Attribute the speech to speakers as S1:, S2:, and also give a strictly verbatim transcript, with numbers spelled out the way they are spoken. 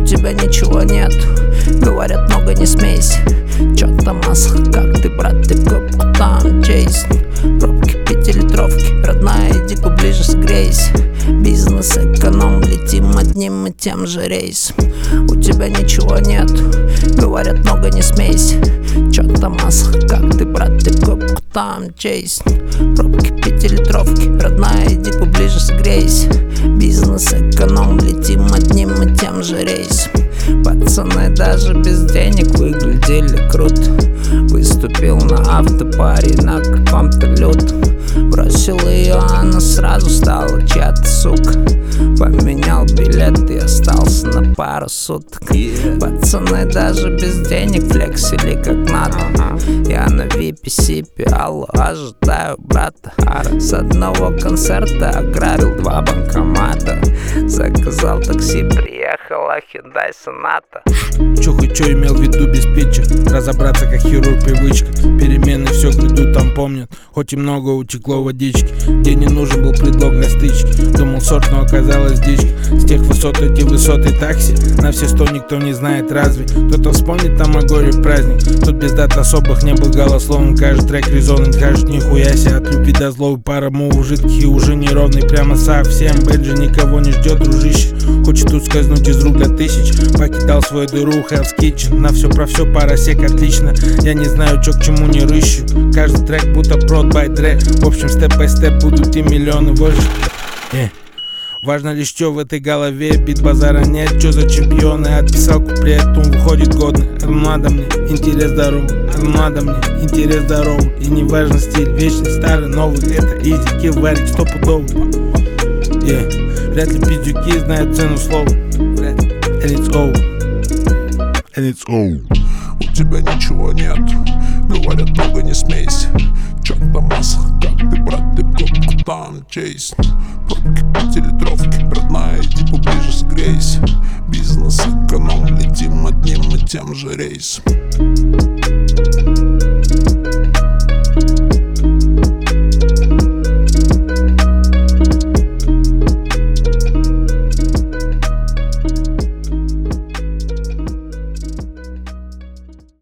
S1: тебя ничего нет. Говорят много, не смейся. Чё там масло, как ты, брат, ты в копку там чейс. Пробки пятилитровки, родная, иди поближе согрейся. Бизнес, эконом, летим одним и тем же рейсом. У тебя ничего нет. Говорят много, не смейся. Чё там масло, как ты, брат, ты в копку там чейс. Пробки пятилитровки, родная, иди поближе согрейся. Бизнес, эконом, летим одним и тем же рейсом. Пацаны даже без денег выглядели круто. Выступил на автопаре на каком-то лют. Бросил ее, она сразу стала чья-то сука. Поменял билет и остался на пару суток. yeah. Пацаны даже без денег флексили как надо. uh-huh. Я на випе сипе, алло, ожидаю брата. С одного концерта ограбил два банкомата. Заказал такси, приехала Hyundai Sonata.
S2: Чё хоть чё имел в виду без питча? Разобраться как хирург привычка. Перемены все грядут, там помнят. Хоть и много утекло водички. Где не нужен был предлог для стычки. Думал сорт, но оказалось дичь. С тех высот эти высоты такси. На все сто никто не знает разве. Кто-то вспомнит там о горе в праздник. Тут без дат особых не был голословным. Каждый трек резонный, каждый нихуя себе. От любви до злобы пара мувов жидких и уже неровный. Прямо совсем Бенджи никого не ждет, дружище. Хочет тут скользнуть из рук до тысяч. Покидал свою дыру Hell's Kitchen. На все про все пара сек отлично. Я не знаю, чё к чему не рыщу. Каждый трек будто прод by Dre. В общем, степ-бай-степ будут и миллионы вольше. э. Важно лишь чё в этой голове. Бит базара нет, чё за чемпионы. Отписал куплет, ум выходит годный. Это надо мне, интерес здоровый. Это надо мне, интерес здоровый. И не важно стиль, вечный, старый, новый. Это изи, килл, варик, стопудовый. yeah. Вряд ли пиздюки знают цену слова. Вряд ли. And it's all.
S3: And it's all. У тебя ничего нет. Говорят много, не смейся. Чё там масло, как ты, брат, ты в копку там чейс. Пробки пятилитровки, родная, иди поближе согрейся. Бизнес, эконом, летим одним и тем же рейсом.